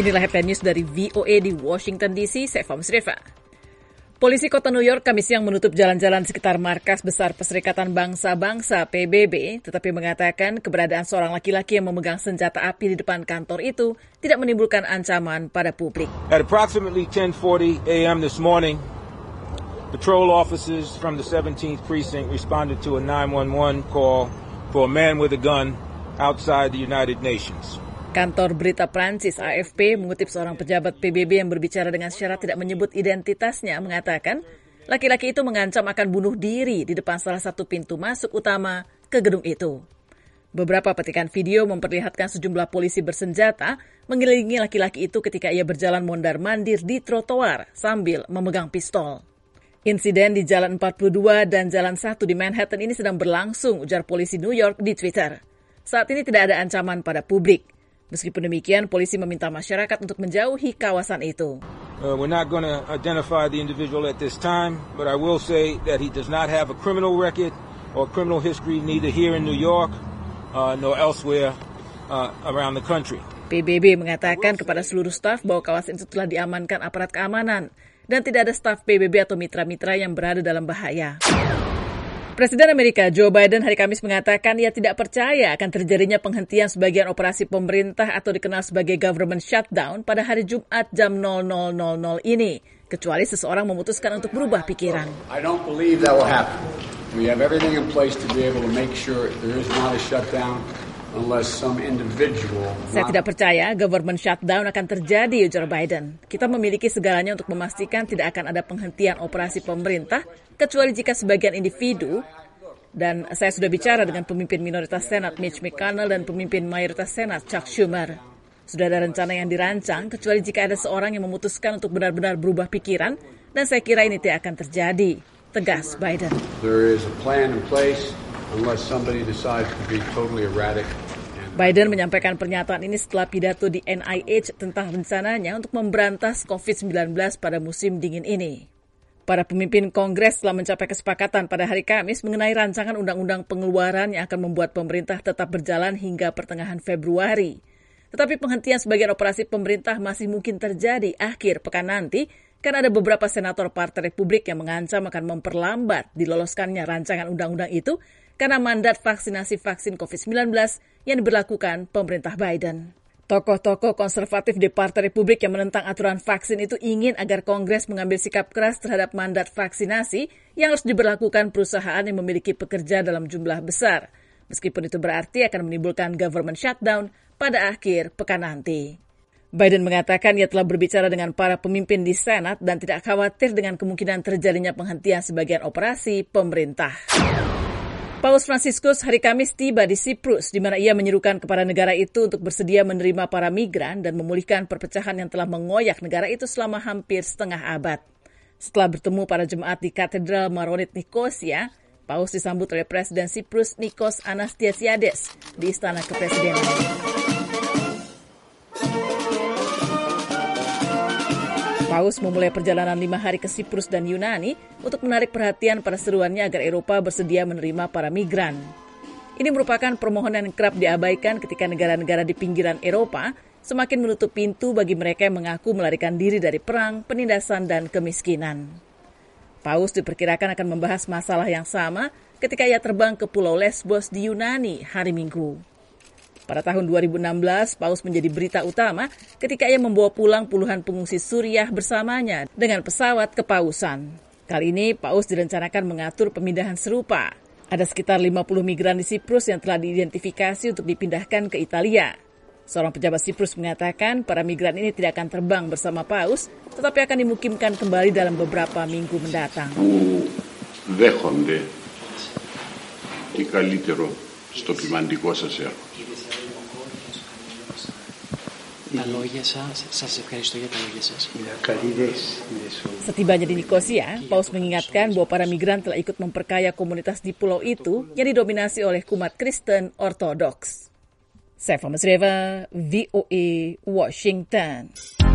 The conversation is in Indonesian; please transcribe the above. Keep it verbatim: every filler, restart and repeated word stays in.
Inilah Headline News dari V O A di Washington D C, saya Fahmi Sreva. Polisi kota New York Kamis siang menutup jalan-jalan sekitar markas besar Perserikatan Bangsa-Bangsa P B B, tetapi mengatakan keberadaan seorang laki-laki yang memegang senjata api di depan kantor itu tidak menimbulkan ancaman pada publik. At approximately ten forty a.m. this morning, patrol officers from the seventeenth precinct responded to a nine one one call for a man with a gun outside the United Nations. Kantor berita Prancis A F P mengutip seorang pejabat P B B yang berbicara dengan syarat tidak menyebut identitasnya mengatakan laki-laki itu mengancam akan bunuh diri di depan salah satu pintu masuk utama ke gedung itu. Beberapa petikan video memperlihatkan sejumlah polisi bersenjata mengelilingi laki-laki itu ketika ia berjalan mondar-mandir di trotoar sambil memegang pistol. Insiden di Jalan empat puluh dua dan Jalan satu di Manhattan ini sedang berlangsung, ujar polisi New York di Twitter. Saat ini tidak ada ancaman pada publik. Meskipun demikian, polisi meminta masyarakat untuk menjauhi kawasan itu. Uh, we're not going to identify the individual at this time, but I will say that he does not have a criminal record or criminal history neither here in New York uh, nor elsewhere uh, around the country. P B B mengatakan kepada seluruh staf bahwa kawasan itu telah diamankan aparat keamanan dan tidak ada staf P B B atau mitra-mitra yang berada dalam bahaya. Presiden Amerika Joe Biden hari Kamis mengatakan ia tidak percaya akan terjadinya penghentian sebagian operasi pemerintah atau dikenal sebagai government shutdown pada hari Jumat jam nol nol nol nol ini, kecuali seseorang memutuskan untuk berubah pikiran. I don't believe that will happen. We have everything in place to be able to make sure there is not a shutdown unless some individual. Saya tidak percaya government shutdown akan terjadi, ujar Biden. Kita memiliki segalanya untuk memastikan tidak akan ada penghentian operasi pemerintah, kecuali jika sebagian individu, dan saya sudah bicara dengan pemimpin minoritas Senat Mitch McConnell dan pemimpin mayoritas Senat Chuck Schumer. Sudah ada rencana yang dirancang, kecuali jika ada seorang yang memutuskan untuk benar-benar berubah pikiran, dan saya kira ini tidak akan terjadi, tegas Biden. There is a plan in place unless somebody decides to be totally erratic. Biden menyampaikan pernyataan ini setelah pidato di N I H tentang rencananya untuk memberantas covid sembilan belas pada musim dingin ini. Para pemimpin Kongres telah mencapai kesepakatan pada hari Kamis mengenai rancangan undang-undang pengeluaran yang akan membuat pemerintah tetap berjalan hingga pertengahan Februari. Tetapi penghentian sebagian operasi pemerintah masih mungkin terjadi akhir pekan nanti karena ada beberapa senator Partai Republik yang mengancam akan memperlambat diloloskannya rancangan undang-undang itu karena mandat vaksinasi vaksin covid sembilan belas yang diberlakukan pemerintah Biden. Tokoh-tokoh konservatif di Partai Republik yang menentang aturan vaksin itu ingin agar Kongres mengambil sikap keras terhadap mandat vaksinasi yang harus diberlakukan perusahaan yang memiliki pekerja dalam jumlah besar. Meskipun itu berarti akan menimbulkan government shutdown pada akhir pekan nanti. Biden mengatakan ia telah berbicara dengan para pemimpin di Senat dan tidak khawatir dengan kemungkinan terjadinya penghentian sebagian operasi pemerintah. Paus Fransiskus hari Kamis tiba di Siprus, di mana ia menyerukan kepada negara itu untuk bersedia menerima para migran dan memulihkan perpecahan yang telah mengoyak negara itu selama hampir setengah abad. Setelah bertemu para jemaat di Katedral Maronit Nikosia, Paus disambut oleh Presiden Siprus Nikos Anastasiades di Istana Kepresidenan. Paus memulai perjalanan lima hari ke Siprus dan Yunani untuk menarik perhatian pada seruannya agar Eropa bersedia menerima para migran. Ini merupakan permohonan yang kerap diabaikan ketika negara-negara di pinggiran Eropa semakin menutup pintu bagi mereka yang mengaku melarikan diri dari perang, penindasan, dan kemiskinan. Paus diperkirakan akan membahas masalah yang sama ketika ia terbang ke Pulau Lesbos di Yunani hari Minggu. Pada tahun dua ribu enam belas, Paus menjadi berita utama ketika ia membawa pulang puluhan pengungsi Suriah bersamanya dengan pesawat kepausan. Kali ini, Paus direncanakan mengatur pemindahan serupa. Ada sekitar lima puluh migran di Siprus yang telah diidentifikasi untuk dipindahkan ke Italia. Seorang pejabat Siprus mengatakan para migran ini tidak akan terbang bersama Paus, tetapi akan dimungkinkan kembali dalam beberapa minggu mendatang. Δέχονται τι καλύτερο στο κλιμαντικό σας έργο. Τα λόγια σας, σας ευχαριστώ για τα λόγια σας. Setibanya di Nikosia, Paus mengingatkan bahwa para migran telah ikut memperkaya komunitas di pulau itu yang didominasi oleh umat Kristen Ortodoks. Saya Fahmi Sreva, V O A, Washington.